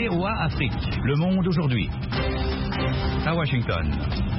VOA Afrique. Le monde aujourd'hui. À Washington.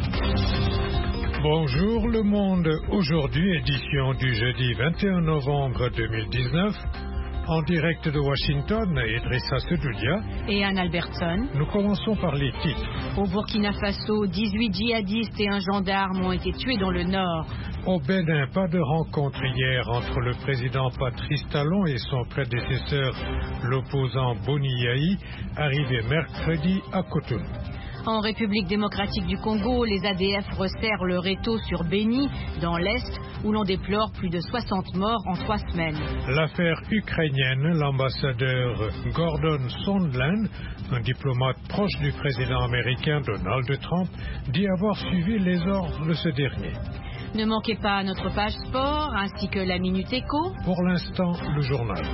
Bonjour le monde. Aujourd'hui, édition du jeudi 21 novembre 2019. En direct de Washington, Idrissa Sedoudia et Anne Albertson. Nous commençons par les titres. Au Burkina Faso, 18 djihadistes et un gendarme ont été tués dans le nord. Au Bénin, pas de rencontre hier entre le président Patrice Talon et son prédécesseur, l'opposant Boni Yayi, arrivé mercredi à Cotonou. En République démocratique du Congo, les ADF resserrent leur étau sur Beni, dans l'Est, où l'on déplore plus de 60 morts en 3 semaines. L'affaire ukrainienne, l'ambassadeur Gordon Sondland, un diplomate proche du président américain Donald Trump, dit avoir suivi les ordres de ce dernier. Ne manquez pas notre page sport, ainsi que la Minute Éco. Pour l'instant, le journal.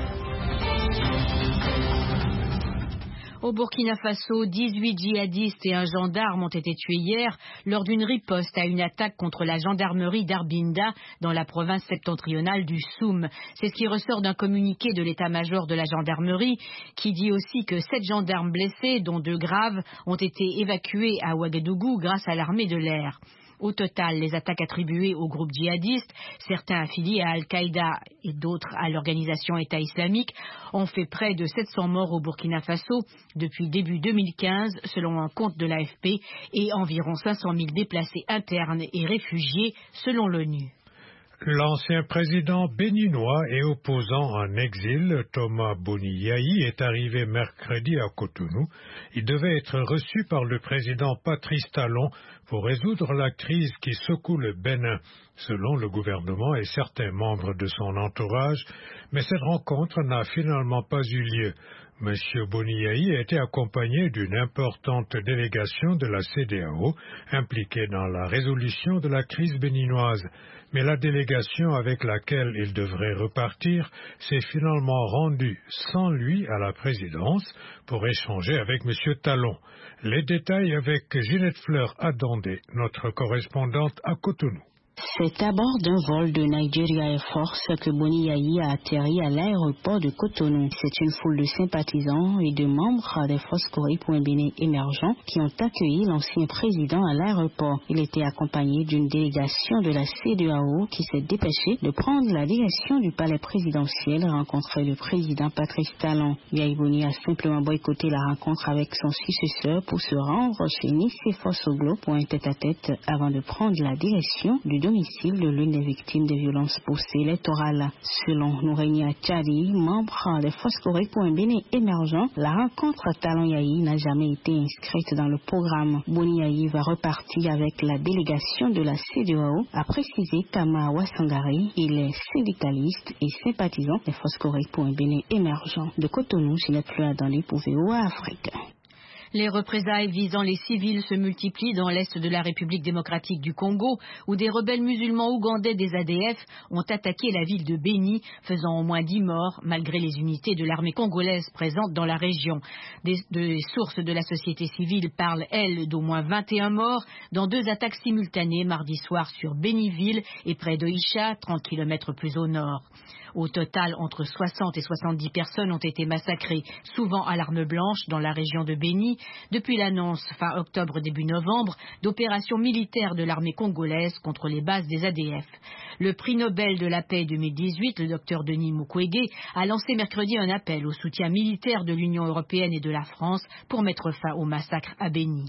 Au Burkina Faso, 18 djihadistes et un gendarme ont été tués hier lors d'une riposte à une attaque contre la gendarmerie d'Arbinda dans la province septentrionale du Soum. C'est ce qui ressort d'un communiqué de l'état-major de la gendarmerie qui dit aussi que 7 gendarmes blessés, dont 2 graves, ont été évacués à Ouagadougou grâce à l'armée de l'air. Au total, les attaques attribuées aux groupes djihadistes, certains affiliés à Al-Qaïda et d'autres à l'organisation État islamique, ont fait près de 700 morts au Burkina Faso depuis début 2015, selon un compte de l'AFP, et environ 500 000 déplacés internes et réfugiés, selon l'ONU. L'ancien président béninois et opposant en exil, Thomas Boni Yayi, est arrivé mercredi à Cotonou. Il devait être reçu par le président Patrice Talon pour résoudre la crise qui secoue le Bénin, selon le gouvernement et certains membres de son entourage, mais cette rencontre n'a finalement pas eu lieu. M. Boni Yayi a été accompagné d'une importante délégation de la CEDEAO impliquée dans la résolution de la crise béninoise. Mais la délégation avec laquelle il devrait repartir s'est finalement rendue sans lui à la présidence pour échanger avec M. Talon. Les détails avec Ginette Fleur-Adondé, notre correspondante à Cotonou. C'est à bord d'un vol de Nigeria Air Force que Boni Yayi a atterri à l'aéroport de Cotonou. C'est une foule de sympathisants et de membres des Foscoré pour un Bénin émergent qui ont accueilli l'ancien président à l'aéroport. Il était accompagné d'une délégation de la CEDEAO qui s'est dépêchée de prendre la direction du palais présidentiel et rencontrer le président Patrice Talon. Yayi Boni a simplement boycotté la rencontre avec son successeur pour se rendre chez Nicéphore Soglo pour un tête-à-tête avant de prendre la direction du domicile de l'une des victimes des violences post-électorales. Selon Nourenia Tchadi, membre des Foscoré pour un Bénin émergent, la rencontre Talon-Yayi n'a jamais été inscrite dans le programme. Boni Yayi va repartir avec la délégation de la CEDEAO, a précisé Kama Wassangari. Il est syndicaliste et sympathisant des Foscoré pour un Bénin émergent. De Cotonou, Ginette Fleur-Adondé pour VOA Afrique. Les représailles visant les civils se multiplient dans l'est de la République démocratique du Congo, où des rebelles musulmans ougandais des ADF ont attaqué la ville de Beni, faisant au moins 10 morts, malgré les unités de l'armée congolaise présentes dans la région. Des sources de la société civile parlent, elles, d'au moins 21 morts dans 2 attaques simultanées mardi soir sur Beniville et près de Isha, 30 km plus au nord. Au total, entre 60 et 70 personnes ont été massacrées, souvent à l'arme blanche, dans la région de Beni, depuis l'annonce, fin octobre, début novembre, d'opérations militaires de l'armée congolaise contre les bases des ADF. Le prix Nobel de la paix 2018, le docteur Denis Mukwege, a lancé mercredi un appel au soutien militaire de l'Union européenne et de la France pour mettre fin au massacre à Beni.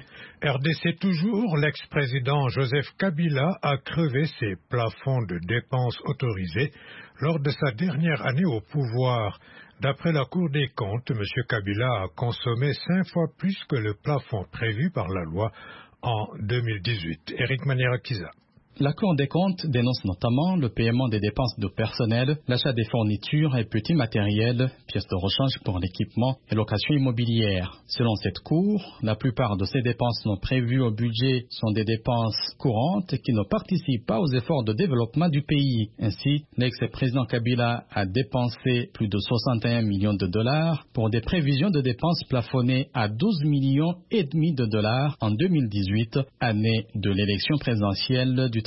RDC toujours, l'ex-président Joseph Kabila a crevé ses plafonds de dépenses autorisés lors de sa dernière année au pouvoir. D'après la Cour des comptes, M. Kabila a consommé 5 fois plus que le plafond prévu par la loi en 2018. Éric Manierakiza. La Cour des comptes dénonce notamment le paiement des dépenses de personnel, l'achat des fournitures et petits matériels, pièces de rechange pour l'équipement et location immobilière. Selon cette Cour, la plupart de ces dépenses non prévues au budget sont des dépenses courantes qui ne participent pas aux efforts de développement du pays. Ainsi, l'ex-président Kabila a dépensé plus de 61 millions de dollars pour des prévisions de dépenses plafonnées à 12 millions et demi de dollars en 2018, année de l'élection présidentielle du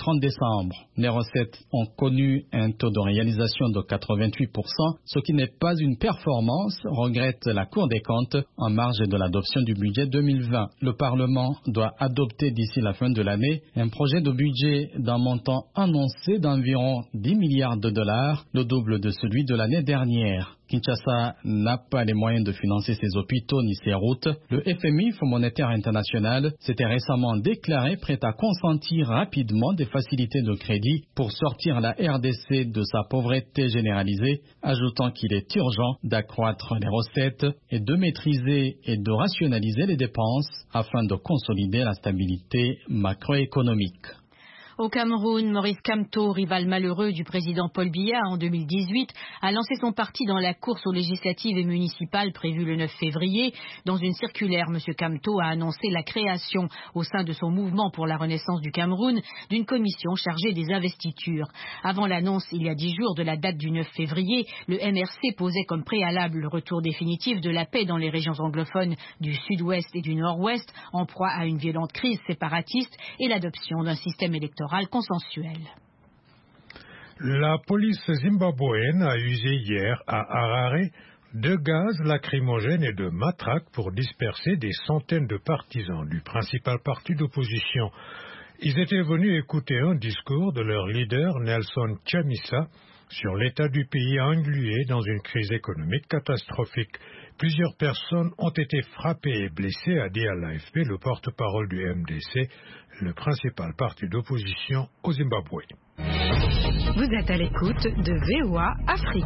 30 décembre. Les recettes ont connu un taux de réalisation de 88%, ce qui n'est pas une performance, regrette la Cour des comptes en marge de l'adoption du budget 2020. Le Parlement doit adopter d'ici la fin de l'année un projet de budget d'un montant annoncé d'environ 10 milliards de dollars, le double de celui de l'année dernière. Kinshasa n'a pas les moyens de financer ses hôpitaux ni ses routes. Le FMI, Fonds monétaire international, s'était récemment déclaré prêt à consentir rapidement des facilités de crédit pour sortir la RDC de sa pauvreté généralisée, ajoutant qu'il est urgent d'accroître les recettes et de maîtriser et de rationaliser les dépenses afin de consolider la stabilité macroéconomique. Au Cameroun, Maurice Kamto, rival malheureux du président Paul Biya en 2018, a lancé son parti dans la course aux législatives et municipales prévue le 9 février. Dans une circulaire, M. Kamto a annoncé la création, au sein de son mouvement pour la renaissance du Cameroun, d'une commission chargée des investitures. Avant l'annonce, il y a 10 jours, de la date du 9 février, le MRC posait comme préalable le retour définitif de la paix dans les régions anglophones du sud-ouest et du nord-ouest, en proie à une violente crise séparatiste, et l'adoption d'un système électoral consensuel. La police zimbabwéenne a usé hier à Harare de gaz lacrymogène et de matraques pour disperser des centaines de partisans du principal parti d'opposition. Ils étaient venus écouter un discours de leur leader Nelson Chamisa sur l'état du pays englué dans une crise économique catastrophique. Plusieurs personnes ont été frappées et blessées, a dit à l'AFP le porte-parole du MDC, le principal parti d'opposition au Zimbabwe. Vous êtes à l'écoute de VOA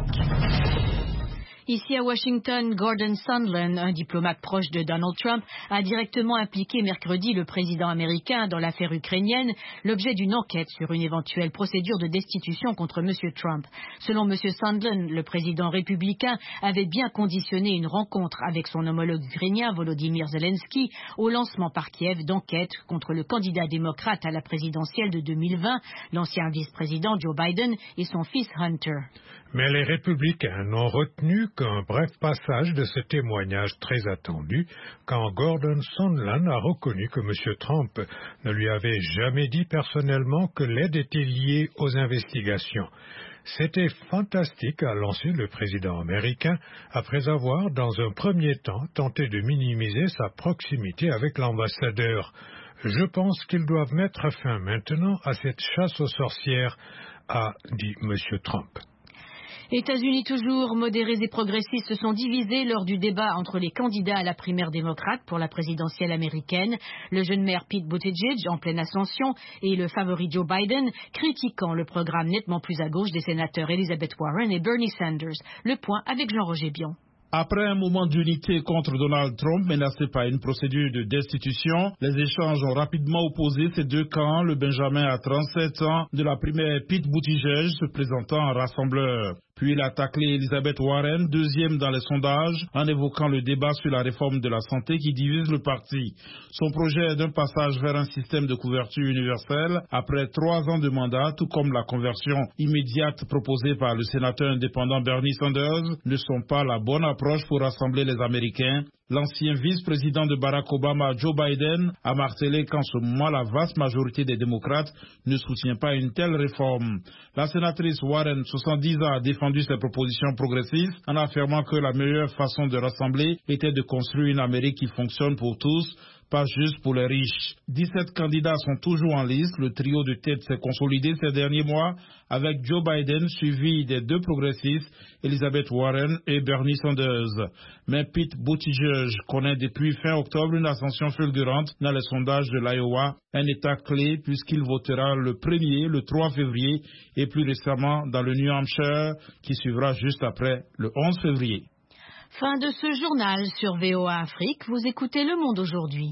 Afrique. Ici à Washington, Gordon Sondland, un diplomate proche de Donald Trump, a directement impliqué mercredi le président américain dans l'affaire ukrainienne, l'objet d'une enquête sur une éventuelle procédure de destitution contre M. Trump. Selon M. Sondland, le président républicain avait bien conditionné une rencontre avec son homologue ukrainien Volodymyr Zelensky au lancement par Kiev d'enquêtes contre le candidat démocrate à la présidentielle de 2020, l'ancien vice-président Joe Biden et son fils Hunter. Mais les républicains n'ont retenu qu'un bref passage de ce témoignage très attendu quand Gordon Sondland a reconnu que M. Trump ne lui avait jamais dit personnellement que l'aide était liée aux investigations. C'était fantastique, a lancé le président américain après avoir, dans un premier temps, tenté de minimiser sa proximité avec l'ambassadeur. Je pense qu'ils doivent mettre fin maintenant à cette chasse aux sorcières, a dit M. Trump. États-Unis toujours, modérés et progressistes se sont divisés lors du débat entre les candidats à la primaire démocrate pour la présidentielle américaine, le jeune maire Pete Buttigieg en pleine ascension et le favori Joe Biden, critiquant le programme nettement plus à gauche des sénateurs Elizabeth Warren et Bernie Sanders. Le point avec Jean-Roger Bion. Après un moment d'unité contre Donald Trump menacé par une procédure de destitution, les échanges ont rapidement opposé ces deux camps, le Benjamin à 37 ans de la primaire Pete Buttigieg se présentant en rassembleur. Puis il a taclé Elizabeth Warren, deuxième dans les sondages, en évoquant le débat sur la réforme de la santé qui divise le parti. Son projet d'un passage vers un système de couverture universelle après 3 ans de mandat, tout comme la conversion immédiate proposée par le sénateur indépendant Bernie Sanders, ne sont pas la bonne approche pour rassembler les Américains. L'ancien vice-président de Barack Obama, Joe Biden, a martelé qu'en ce moment, la vaste majorité des démocrates ne soutient pas une telle réforme. La sénatrice Warren, 70 ans, a défendu ses propositions progressistes en affirmant que la meilleure façon de rassembler était de construire une Amérique qui fonctionne pour tous, pas juste pour les riches. 17 candidats sont toujours en liste. Le trio de tête s'est consolidé ces derniers mois avec Joe Biden suivi des deux progressistes, Elizabeth Warren et Bernie Sanders. Mais Pete Buttigieg connaît depuis fin octobre une ascension fulgurante dans les sondages de l'Iowa, un état clé puisqu'il votera le 1er, le 3 février et plus récemment dans le New Hampshire qui suivra juste après le 11 février. Fin de ce journal sur VOA Afrique. Vous écoutez Le Monde aujourd'hui.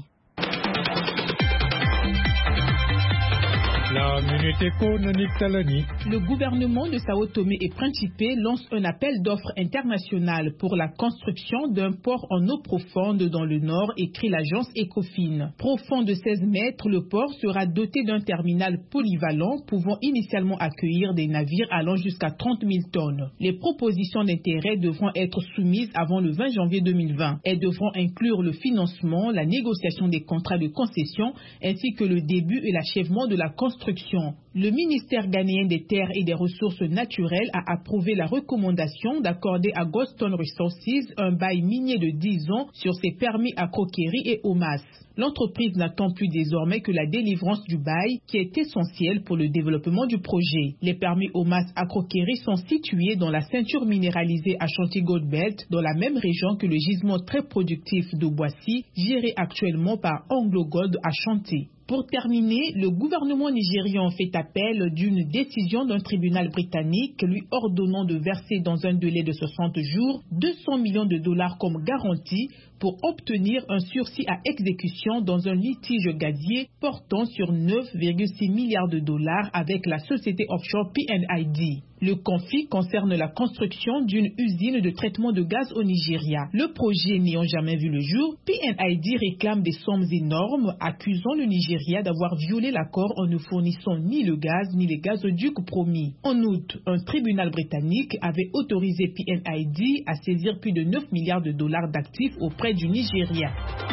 La Minute Éco, Nonique Talani. Le gouvernement de Sao Tomé et Principe lance un appel d'offres international pour la construction d'un port en eau profonde dans le nord, écrit l'agence Ecofin. Profond de 16 mètres, le port sera doté d'un terminal polyvalent pouvant initialement accueillir des navires allant jusqu'à 30 000 tonnes. Les propositions d'intérêt devront être soumises avant le 20 janvier 2020. Elles devront inclure le financement, la négociation des contrats de concession ainsi que le début et l'achèvement de la construction construction. Le ministère ghanéen des Terres et des Ressources naturelles a approuvé la recommandation d'accorder à Goldstone Resources un bail minier de 10 ans sur ses permis à Crockery et Omas. L'entreprise n'attend plus désormais que la délivrance du bail, qui est essentielle pour le développement du projet. Les permis Omas à Crockery sont situés dans la ceinture minéralisée Ashanti Gold Belt, dans la même région que le gisement très productif d'Oboissy, géré actuellement par Anglo Gold Ashanti. Pour terminer, le gouvernement nigérian fait appel d'une décision d'un tribunal britannique lui ordonnant de verser dans un délai de 60 jours 200 millions de dollars comme garantie pour obtenir un sursis à exécution dans un litige gazier portant sur 9,6 milliards de dollars avec la société offshore PNID. Le conflit concerne la construction d'une usine de traitement de gaz au Nigeria. Le projet n'ayant jamais vu le jour, PNID réclame des sommes énormes, accusant le Nigeria d'avoir violé l'accord en ne fournissant ni le gaz ni les gazoducs promis. En août, un tribunal britannique avait autorisé PNID à saisir plus de 9 milliards de dollars d'actifs auprès du Nigeria.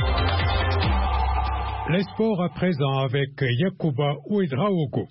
Les sports à présent avec Yacouba Ouedraogo.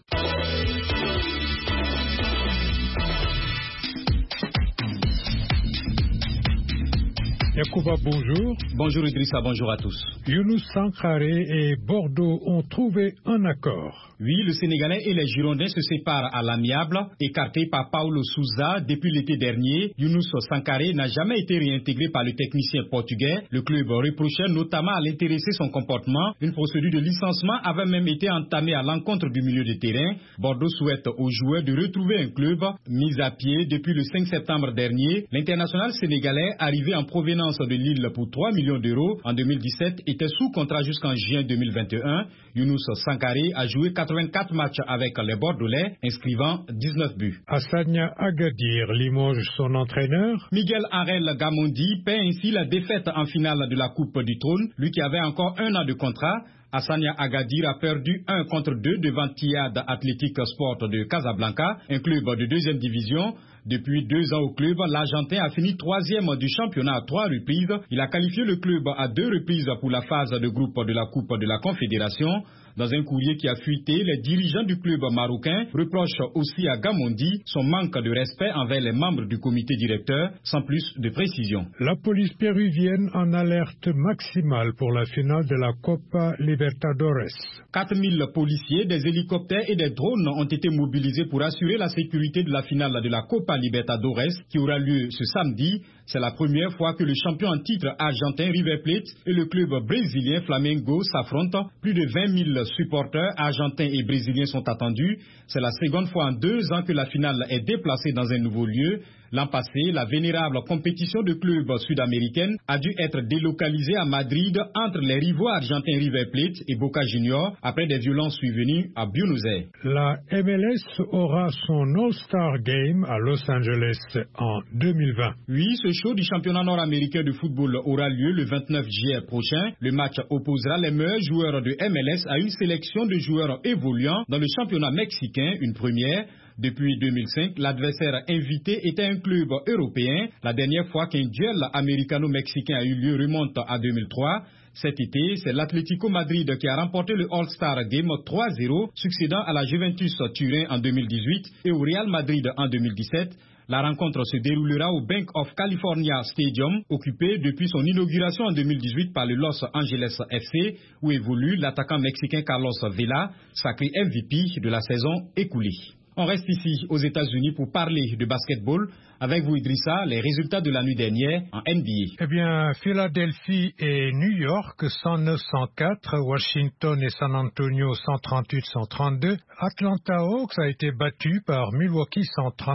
Yacouba, bonjour. Bonjour Idrissa, bonjour à tous. Younous Sankaré et Bordeaux ont trouvé un accord. Oui, le Sénégalais et les Girondins se séparent à l'amiable. Écarté par Paulo Sousa depuis l'été dernier, Younous Sankaré n'a jamais été réintégré par le technicien portugais. Le club reprochait notamment à l'intéressé son comportement. Une procédure de licenciement avait même été entamée à l'encontre du milieu de terrain. Bordeaux souhaite aux joueurs de retrouver un club mis à pied depuis le 5 septembre dernier. L'international sénégalais, arrivé en provenance de Lille pour 3 millions d'euros en 2017, était sous contrat jusqu'en juin 2021. Younous Sankaré a joué 84 matchs avec les Bordelais, inscrivant 19 buts. Hassania Agadir limoge son entraîneur. Miguel Arel Gamondi paie ainsi la défaite en finale de la Coupe du Trône, lui qui avait encore 1 an de contrat. Hassania Agadir a perdu 1 contre 2 devant Tiad Athletic Sport de Casablanca, un club de 2e division. Depuis 2 ans au club, l'Argentin a fini 3e du championnat à 3 reprises. Il a qualifié le club à 2 reprises pour la phase de groupe de la Coupe de la Confédération. Dans un courrier qui a fuité, les dirigeants du club marocain reprochent aussi à Gamondi son manque de respect envers les membres du comité directeur, sans plus de précision. La police péruvienne en alerte maximale pour la finale de la Copa Libertadores. 4000 policiers, des hélicoptères et des drones ont été mobilisés pour assurer la sécurité de la finale de la Copa Libertadores qui aura lieu ce samedi. C'est la première fois que le champion en titre argentin River Plate et le club brésilien Flamengo s'affrontent. Plus de 20 000 supporters argentins et brésiliens sont attendus. C'est la seconde fois en 2 ans que la finale est déplacée dans un nouveau lieu. L'an passé, la vénérable compétition de clubs sud-américaine a dû être délocalisée à Madrid entre les rivaux argentins River Plate et Boca Juniors après des violences survenues à Buenos Aires. La MLS aura son All-Star Game à Los Angeles en 2020. Oui, ce show du championnat nord-américain de football aura lieu le 29 juillet prochain. Le match opposera les meilleurs joueurs de MLS à une sélection de joueurs évoluant dans le championnat mexicain, une première. Depuis 2005, l'adversaire invité était un club européen. La dernière fois qu'un duel américano-mexicain a eu lieu remonte à 2003. Cet été, c'est l'Atlético Madrid qui a remporté le All-Star Game 3-0, succédant à la Juventus Turin en 2018 et au Real Madrid en 2017. La rencontre se déroulera au Bank of California Stadium, occupé depuis son inauguration en 2018 par le Los Angeles FC, où évolue l'attaquant mexicain Carlos Vela, sacré MVP de la saison écoulée. On reste ici aux États-Unis pour parler de basketball. Avec vous, Idrissa, les résultats de la nuit dernière en NBA. Eh bien, Philadelphie et New York 109-104, Washington et San Antonio 138-132. Atlanta Hawks a été battu par Milwaukee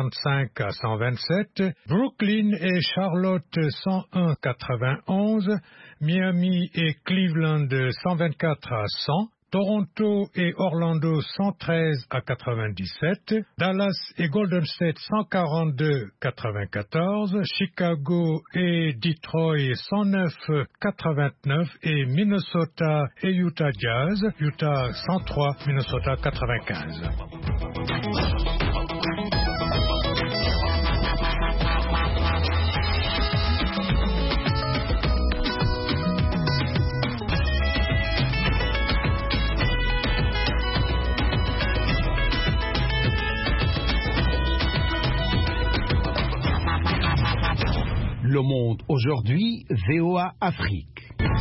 135-127. Brooklyn et Charlotte 101-91. Miami et Cleveland 124-100. Toronto et Orlando 113-97, Dallas et Golden State 142-94, Chicago et Detroit 109-89 et Minnesota et Utah Jazz, Utah 103, Minnesota 95. Le Monde aujourd'hui, VOA Afrique.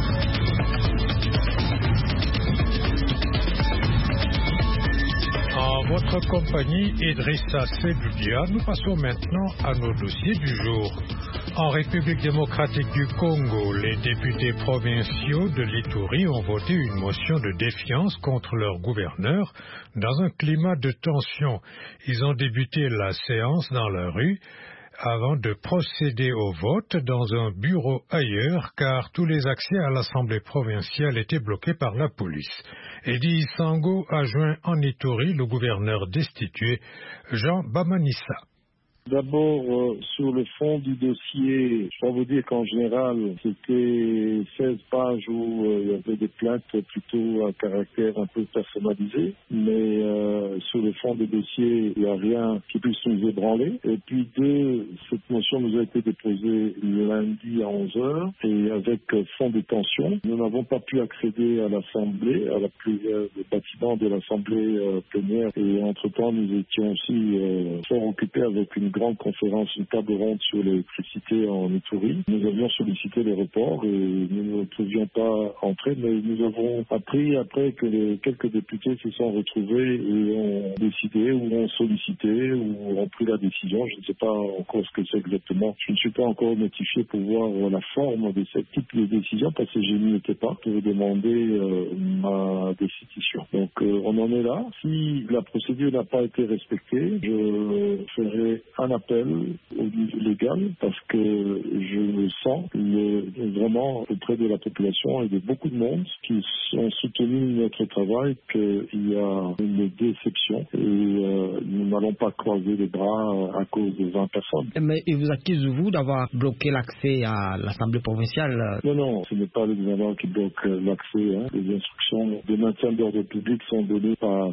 En votre compagnie, Idrissa Sedoudia, nous passons maintenant à nos dossiers du jour. En République démocratique du Congo, les députés provinciaux de l'Ituri ont voté une motion de défiance contre leur gouverneur dans un climat de tension. Ils ont débuté la séance dans la rue avant de procéder au vote dans un bureau ailleurs car tous les accès à l'Assemblée provinciale étaient bloqués par la police. Eddie Sango a joint en Ituri le gouverneur destitué Jean Bamanissa. D'abord, sur le fond du dossier, je dois vous dire qu'en général, c'était 16 pages où il y avait des plaintes plutôt à caractère un peu personnalisé. Mais sur le fond du dossier, il n'y a rien qui puisse nous ébranler. Et puis deux, cette motion nous a été déposée le lundi à 11h et avec fond de tension. Nous n'avons pas pu accéder à l'Assemblée, à le bâtiment de l'Assemblée plénière. Et entre-temps, nous étions aussi fort occupés avec une grande conférence, une table ronde sur l'électricité en Ituri. Nous avions sollicité les reports et nous ne pouvions pas entrer, mais nous avons appris après que quelques députés se sont retrouvés et ont décidé ou ont sollicité ou ont pris la décision. Je ne sais pas encore ce que c'est exactement. Je ne suis pas encore notifié pour voir la forme de ce type de décision parce que je n'y étais pas pour demander ma destitution. Donc on en est là. Si la procédure n'a pas été respectée, je ferai un appel au niveau légal parce que je le sens vraiment auprès de la population et de beaucoup de monde qui ont soutenu notre travail qu'il y a une déception et nous n'allons pas croiser les bras à cause de 20 personnes. Mais il vous accuse, vous, d'avoir bloqué l'accès à l'Assemblée provinciale? Non, ce n'est pas le gouvernement qui bloque l'accès. Les instructions de maintien de l'ordre public sont données par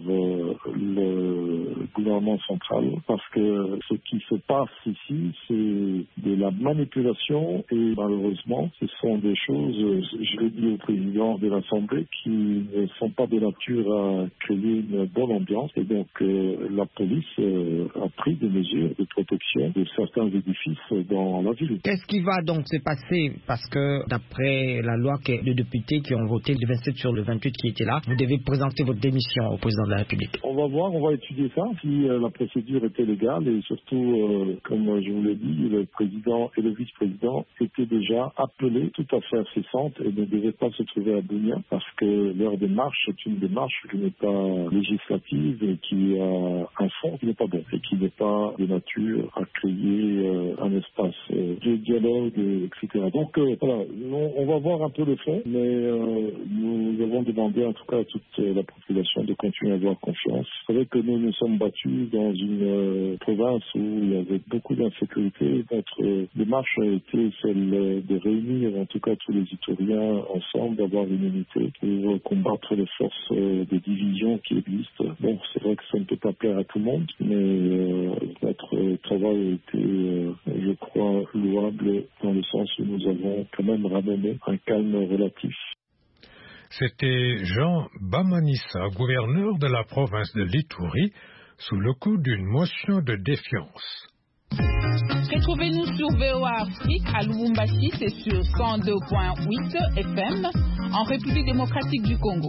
le gouvernement central parce que ce qui se passe ici, c'est de la manipulation et malheureusement, ce sont des choses, je l'ai dit au président de l'Assemblée, qui ne sont pas de nature à créer une bonne ambiance et donc la police a pris des mesures de protection de certains édifices dans la ville. Qu'est-ce qui va donc se passer? Parce que d'après la loi, les députés qui ont voté le 27 sur le 28 qui étaient là, vous devez présenter votre démission au président de la République. On va voir, on va étudier ça, si la procédure était légale et surtout, comme je vous l'ai dit, le président et le vice-président étaient déjà appelés tout à fait incessantes et ne devaient pas se trouver à Bunia parce que leur démarche est une démarche qui n'est pas législative et qui a un fond qui n'est pas bon et qui n'est pas de nature à créer un espace de dialogue, etc. Donc voilà, on va voir un peu le fond, mais nous avons demandé en tout cas à toute la population de continuer à avoir confiance. C'est vrai que nous nous sommes battus dans une province où il y avait beaucoup d'insécurité. Notre démarche a été celle de réunir en tout cas tous les Ituriens ensemble, d'avoir une unité pour combattre les forces de division qui existent. Bon, c'est vrai que ça ne peut pas plaire à tout le monde, mais notre travail a été, je crois, louable dans le sens où nous avons quand même ramené un calme relatif. C'était Jean Bamanissa, gouverneur de la province de l'Ituri, sous le coup d'une motion de défiance. Retrouvez-nous sur VOA Afrique à Lubumbashi, c'est sur 102.8 FM en République démocratique du Congo.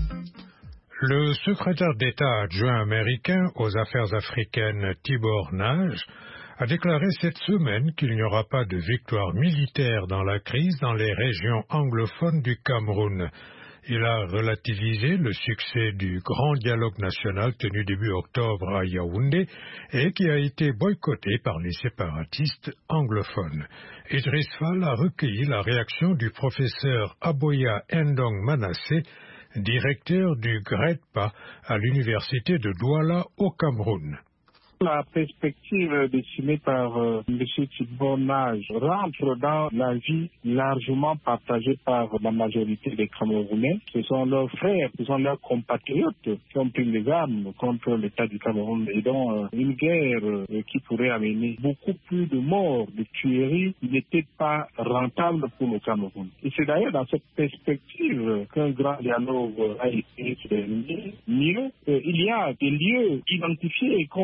Le secrétaire d'État adjoint américain aux affaires africaines Tibor Nage a déclaré cette semaine qu'il n'y aura pas de victoire militaire dans la crise dans les régions anglophones du Cameroun. Il a relativisé le succès du grand dialogue national tenu début octobre à Yaoundé et qui a été boycotté par les séparatistes anglophones. Idriss Fall a recueilli la réaction du professeur Aboya Ndong Manasseh, directeur du GREDPA à l'université de Douala au Cameroun. La perspective dessinée par M. Tibor Nage rentre dans la vie largement partagée par la majorité des Camerounais. Ce sont leurs frères, ce sont leurs compatriotes qui ont pris les armes contre l'État du Cameroun et dont une guerre qui pourrait amener beaucoup plus de morts, de tueries, n'était pas rentable pour le Cameroun. Et c'est d'ailleurs dans cette perspective qu'un grand dialogue a été terminé. Mieux, il y a des lieux identifiés comme étant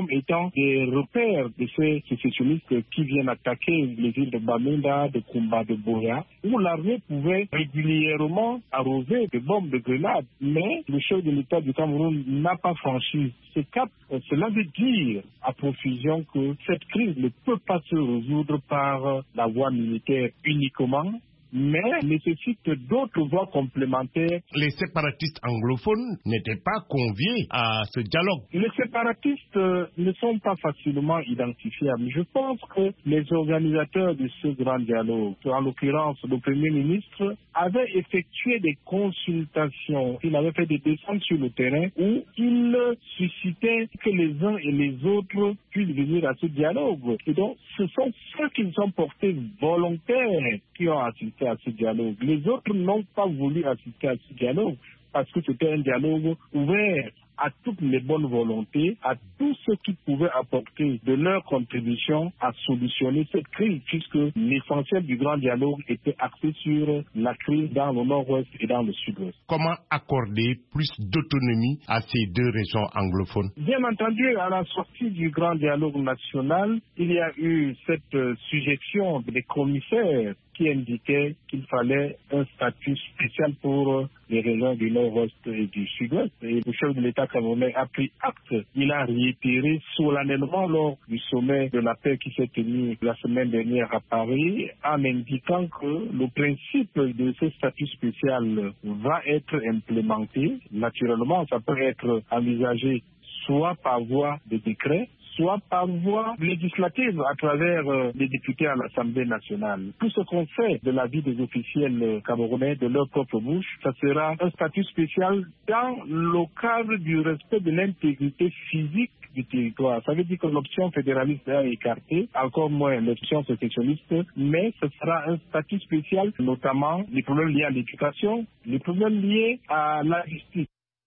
dans des repères de ces sécessionnistes qui viennent attaquer les villes de Bamenda, de Kumba, de Boya, où l'armée pouvait régulièrement arroser de bombes, de grenades. Mais le chef de l'État du Cameroun n'a pas franchi ce cap. Cela veut dire à profusion que cette crise ne peut pas se résoudre par la voie militaire uniquement, mais nécessite d'autres voies complémentaires. Les séparatistes anglophones n'étaient pas conviés à ce dialogue. Les séparatistes ne sont pas facilement identifiables. Je pense que les organisateurs de ce grand dialogue, en l'occurrence le Premier ministre, avaient effectué des consultations. Il avait fait des descentes sur le terrain où il suscitait que les uns et les autres puissent venir à ce dialogue. Et donc, ce sont ceux qui sont portés volontaires qui ont assisté à ce dialogue. Les autres n'ont pas voulu assister à ce dialogue parce que c'était un dialogue ouvert à toutes les bonnes volontés, à tous ceux qui pouvaient apporter de leur contribution à solutionner cette crise, puisque l'essentiel du grand dialogue était axé sur la crise dans le nord-ouest et dans le sud-ouest. Comment accorder plus d'autonomie à ces deux régions anglophones? Bien entendu, à la sortie du grand dialogue national, il y a eu cette suggestion des commissaires qui indiquait qu'il fallait un statut spécial pour les régions du nord-ouest et du sud-ouest. Et le chef de l'État camerounais a pris acte. Il a réitéré solennellement lors du sommet de la paix qui s'est tenu la semaine dernière à Paris, en indiquant que le principe de ce statut spécial va être implémenté. Naturellement, ça peut être envisagé soit par voie de décret, soit par voie législative à travers les députés à l'Assemblée nationale. Tout ce qu'on fait de la vie des officiels camerounais de leur propre bouche, ça sera un statut spécial dans le cadre du respect de l'intégrité physique du territoire. Ça veut dire que l'option fédéraliste est écartée, encore moins l'option sécessionniste, mais ce sera un statut spécial, notamment les problèmes liés à l'éducation, les problèmes liés à la justice.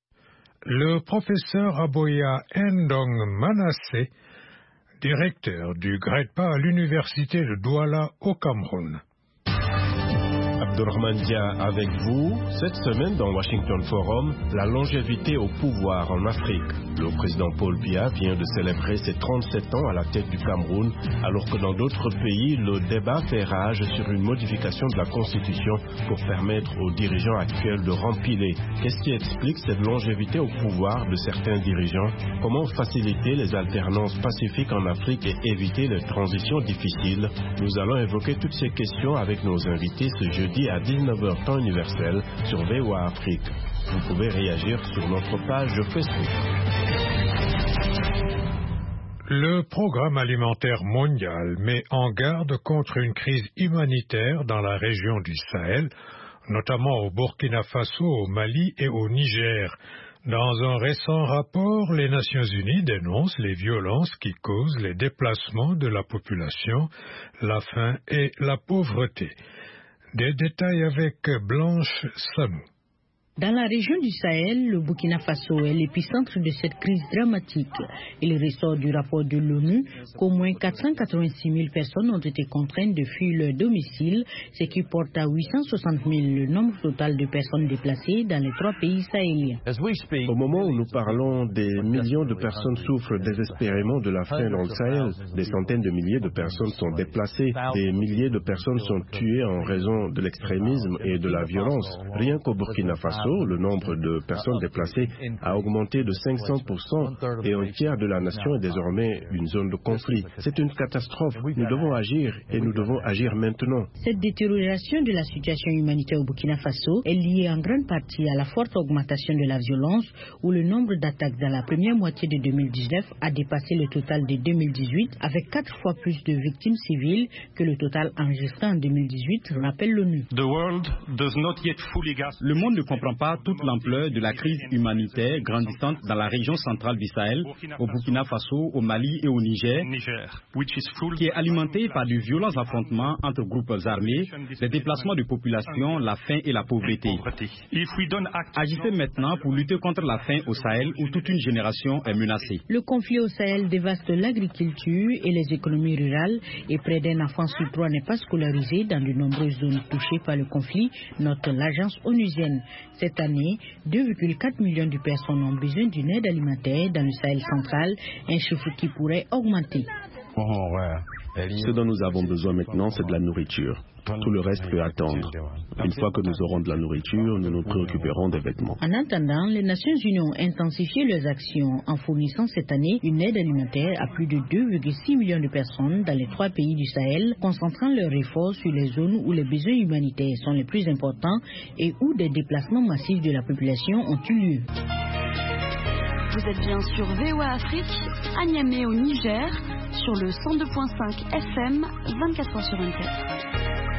Le professeur Aboya Ndong Manasseh, directeur du GREDPA à l'université de Douala au Cameroun. Abdourahmane Dia avec vous. Cette semaine dans Washington Forum, la longévité au pouvoir en Afrique. Le président Paul Biya vient de célébrer ses 37 ans à la tête du Cameroun, alors que dans d'autres pays, le débat fait rage sur une modification de la Constitution pour permettre aux dirigeants actuels de rempiler. Qu'est-ce qui explique cette longévité au pouvoir de certains dirigeants? Comment faciliter les alternances pacifiques en Afrique et éviter les transitions difficiles? Nous allons évoquer toutes ces questions avec nos invités ce jeudi à 19h temps universel sur VOA Afrique. Vous pouvez réagir sur notre page Facebook. Le Programme alimentaire mondial met en garde contre une crise humanitaire dans la région du Sahel, notamment au Burkina Faso, au Mali et au Niger. Dans un récent rapport, les Nations Unies dénoncent les violences qui causent les déplacements de la population, la faim et la pauvreté. Des détails avec Blanche Sanou. Dans la région du Sahel, le Burkina Faso est l'épicentre de cette crise dramatique. Il ressort du rapport de l'ONU qu'au moins 486 000 personnes ont été contraintes de fuir leur domicile, ce qui porte à 860 000 le nombre total de personnes déplacées dans les 3 pays sahéliens. Au moment où nous parlons, des millions de personnes souffrent désespérément de la faim dans le Sahel. Des centaines de milliers de personnes sont déplacées. Des milliers de personnes sont tuées en raison de l'extrémisme et de la violence. Rien qu'au Burkina Faso, le nombre de personnes déplacées a augmenté de 500% et un tiers de la nation est désormais une zone de conflit. C'est une catastrophe. Nous devons agir et nous devons agir maintenant. Cette détérioration de la situation humanitaire au Burkina Faso est liée en grande partie à la forte augmentation de la violence où le nombre d'attaques dans la première moitié de 2019 a dépassé le total de 2018 avec 4 fois plus de victimes civiles que le total enregistré en 2018, rappelle l'ONU. Le monde ne comprend pas toute l'ampleur de la crise humanitaire grandissante dans la région centrale du Sahel, au Burkina Faso, au Mali et au Niger, qui est alimentée par de violents affrontements entre groupes armés, les déplacements de population, la faim et la pauvreté. Agissez maintenant pour lutter contre la faim au Sahel où toute une génération est menacée. Le conflit au Sahel dévaste l'agriculture et les économies rurales et près d'un enfant sur 3 n'est pas scolarisé dans de nombreuses zones touchées par le conflit, note l'agence onusienne. Cette année, 2,4 millions de personnes ont besoin d'une aide alimentaire dans le Sahel central, un chiffre qui pourrait augmenter. Ce dont nous avons besoin maintenant, c'est de la nourriture. Tout le reste peut attendre. Une fois que nous aurons de la nourriture, nous nous préoccuperons des vêtements. En attendant, les Nations Unies ont intensifié leurs actions en fournissant cette année une aide alimentaire à plus de 2,6 millions de personnes dans les 3 pays du Sahel, concentrant leurs efforts sur les zones où les besoins humanitaires sont les plus importants et où des déplacements massifs de la population ont eu lieu. Vous êtes bien sur VOA Afrique, à Niamey au Niger, sur le 102.5 FM, 24 heures sur 24.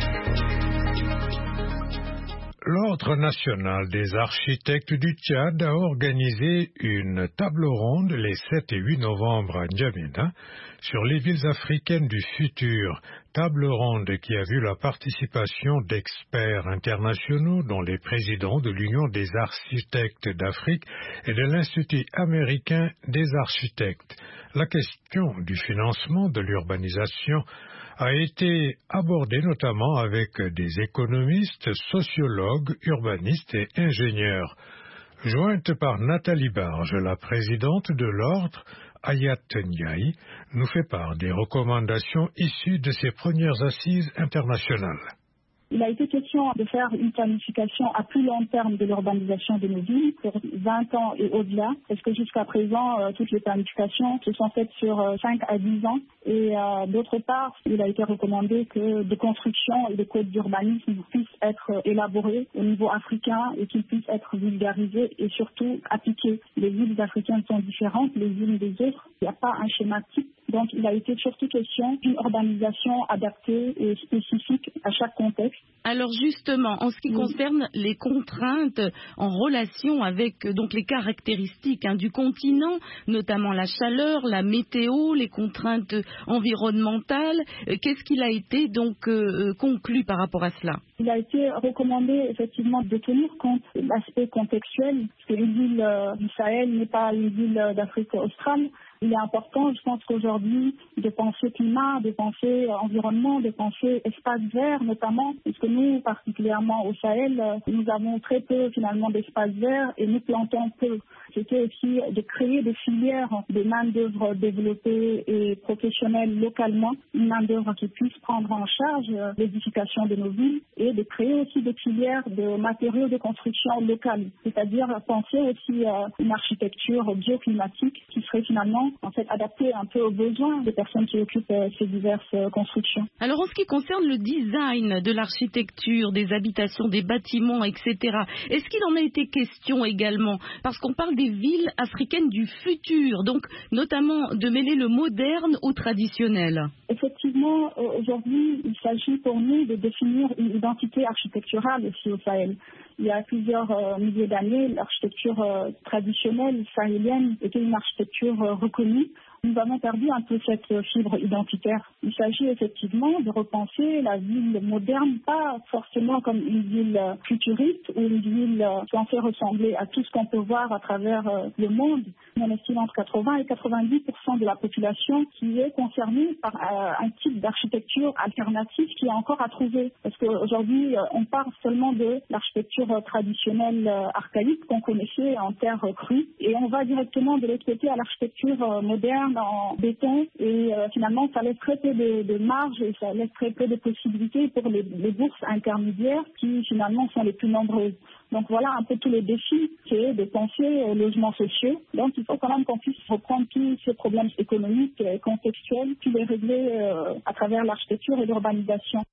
L'Ordre national des architectes du Tchad a organisé une table ronde les 7 et 8 novembre à N'Djamena sur les villes africaines du futur. Table ronde qui a vu la participation d'experts internationaux dont les présidents de l'Union des architectes d'Afrique et de l'Institut américain des architectes. La question du financement de l'urbanisation a été abordée notamment avec des économistes, sociologues, urbanistes et ingénieurs. Jointe par Nathalie Barge, la présidente de l'Ordre, Ayat Ndiaye, nous fait part des recommandations issues de ces premières assises internationales. Il a été question de faire une planification à plus long terme de l'urbanisation de nos villes pour 20 ans et au-delà, parce que jusqu'à présent, toutes les planifications se sont faites sur 5 à 10 ans. Et d'autre part, il a été recommandé que des constructions et des codes d'urbanisme puissent être élaborés au niveau africain et qu'ils puissent être vulgarisés et surtout appliqués. Les villes africaines sont différentes les unes des autres. Il n'y a pas un schéma type. Donc, il a été surtout question d'une urbanisation adaptée et spécifique à chaque contexte. Alors justement, en ce qui concerne les contraintes en relation avec donc les caractéristiques du continent, notamment la chaleur, la météo, les contraintes environnementales, qu'est-ce qu'il a été donc conclu par rapport à cela? Il a été recommandé effectivement de tenir compte de l'aspect contextuel, parce qu'une ville du Sahel n'est pas une ville d'Afrique australe. Il est important, je pense qu'aujourd'hui, de penser climat, de penser environnement, de penser espace vert notamment, parce que nous, particulièrement au Sahel, nous avons très peu finalement d'espace vert et nous plantons peu. C'était aussi de créer des filières de main-d'œuvre développée et professionnelle localement, une main-d'œuvre qui puisse prendre en charge l'édification de nos villes et de créer aussi des filières de matériaux de construction locales, c'est-à-dire penser aussi une architecture bioclimatique qui serait finalement en fait adaptée un peu aux besoins des personnes qui occupent ces diverses constructions. Alors en ce qui concerne le design de l'architecture, des habitations, des bâtiments, etc., est-ce qu'il en a été question également? Parce qu'on parle des villes africaines du futur, donc notamment de mêler le moderne au traditionnel. Effectivement, aujourd'hui, il s'agit pour nous de définir une identité architecturale aussi au Sahel. Il y a plusieurs milliers d'années, l'architecture traditionnelle sahélienne était une architecture reconnue. Nous avons perdu un peu cette fibre identitaire. Il s'agit effectivement de repenser la ville moderne, pas forcément comme une ville futuriste ou une ville censée ressembler à tout ce qu'on peut voir à travers le monde. On estime entre 80 et 90% de la population qui est concernée par un type d'architecture alternative qui est encore à trouver. Parce qu'aujourd'hui, on parle seulement de l'architecture traditionnelle archaïque qu'on connaissait en terre crue et on va directement de l'autre côté à l'architecture moderne en béton et finalement ça laisse très peu de marge et ça laisse très peu de possibilités pour les bourses intermédiaires qui finalement sont les plus nombreuses. Donc voilà un peu tous les défis, c'est de penser aux logements sociaux. Donc il faut quand même qu'on puisse reprendre tous ces problèmes économiques et contextuels puis les régler à travers l'architecture et l'urbanisation.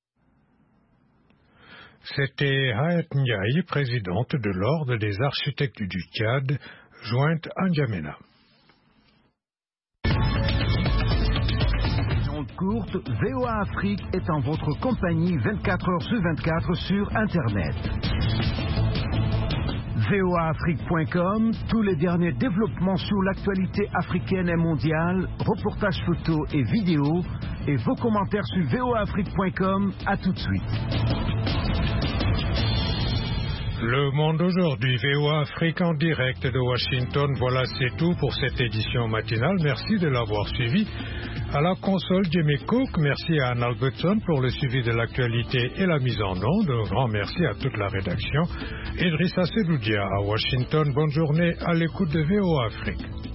C'était Ayat Ndiaye, présidente de l'Ordre des architectes du Tchad, jointe à N'Djamena. Courte, VOA Afrique est en votre compagnie 24 heures sur 24 sur Internet. voaafrique.com, tous les derniers développements sur l'actualité africaine et mondiale, reportages photos et vidéos, et vos commentaires sur voaafrique.com. À tout de suite. Le Monde aujourd'hui, VOA Afrique en direct de Washington. Voilà, c'est tout pour cette édition matinale. Merci de l'avoir suivi. À la console, Jimmy Cook. Merci à Anne Albertson pour le suivi de l'actualité et la mise en onde. Un grand merci à toute la rédaction. Idrissa Seloudia à Washington. Bonne journée à l'écoute de VOA Afrique.